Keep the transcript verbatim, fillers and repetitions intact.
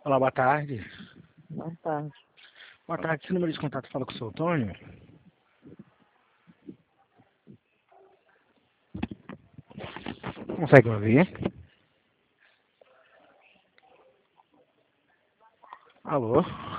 Olá, boa tarde. Boa tarde. Boa tarde, esse número de contato fala com o seu Antônio? Consegue me ouvir? Alô?